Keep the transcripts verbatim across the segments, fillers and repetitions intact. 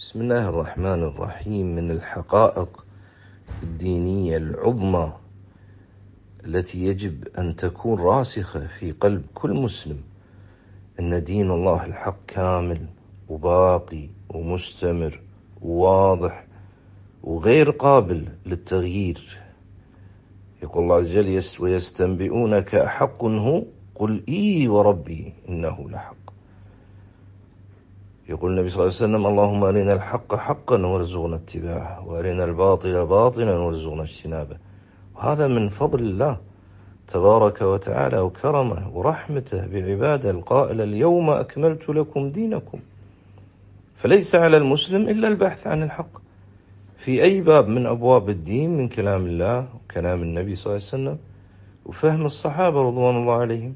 بسم الله الرحمن الرحيم. من الحقائق الدينية العظمى التي يجب أن تكون راسخة في قلب كل مسلم أن دين الله الحق كامل وباقي ومستمر وواضح وغير قابل للتغيير. يقول الله عز وجل: ويستنبئونك أحق هو قل إي وربي إنه لحق. يقول النبي صلى الله عليه وسلم: اللهم أرنا الحق حقا وارزقنا اتباعه وأرنا الباطل باطلا وارزقنا اجتنابه. وهذا من فضل الله تبارك وتعالى وكرمه ورحمته بعباده القائل: اليوم أكملت لكم دينكم. فليس على المسلم إلا البحث عن الحق في أي باب من أبواب الدين، من كلام الله وكلام النبي صلى الله عليه وسلم وفهم الصحابة رضوان الله عليهم،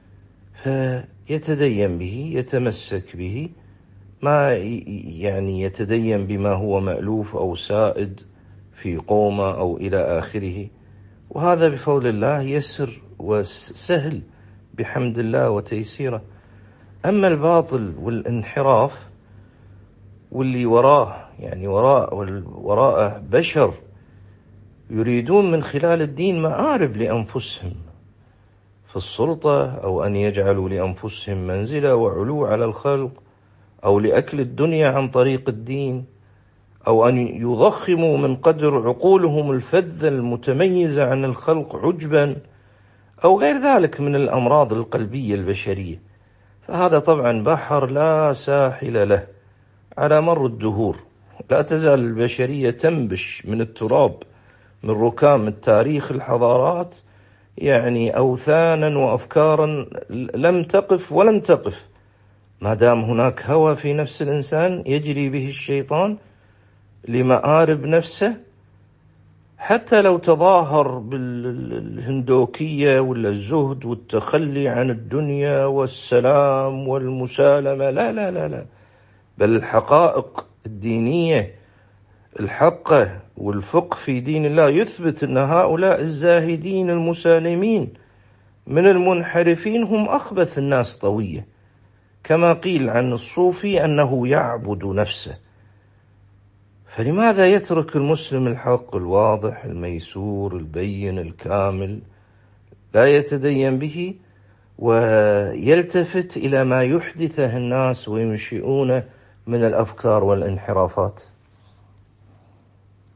فيتدين به، يتمسك به، ما يعني يتدين بما هو مألوف أو سائد في قومة أو إلى آخره. وهذا بفضل الله يسر وسهل بحمد الله وتيسيره. أما الباطل والانحراف واللي وراه يعني وراء وراءه بشر يريدون من خلال الدين مآرب لأنفسهم في السلطة، أو أن يجعلوا لأنفسهم منزلة وعلو على الخلق، أو لأكل الدنيا عن طريق الدين، أو أن يضخموا من قدر عقولهم الفذة المتميزة عن الخلق عجبا، أو غير ذلك من الأمراض القلبية البشرية. فهذا طبعا بحر لا ساحل له على مر الدهور. لا تزال البشرية تنبش من التراب من ركام التاريخ الحضارات يعني أوثانا وأفكارا لم تقف ولن تقف ما دام هناك هوى في نفس الإنسان يجري به الشيطان لمآرب نفسه. حتى لو تظاهر بالهندوكية ولا الزهد والتخلي عن الدنيا والسلام والمسالمة، لا لا لا لا بل الحقائق الدينية الحقة والفقه في دين الله يثبت أن هؤلاء الزاهدين المسالمين من المنحرفين هم أخبث الناس طوية، كما قيل عن الصوفي أنه يعبد نفسه. فلماذا يترك المسلم الحق الواضح الميسور البين الكامل لا يتدين به ويلتفت إلى ما يحدثه الناس وينشئونه من الأفكار والانحرافات؟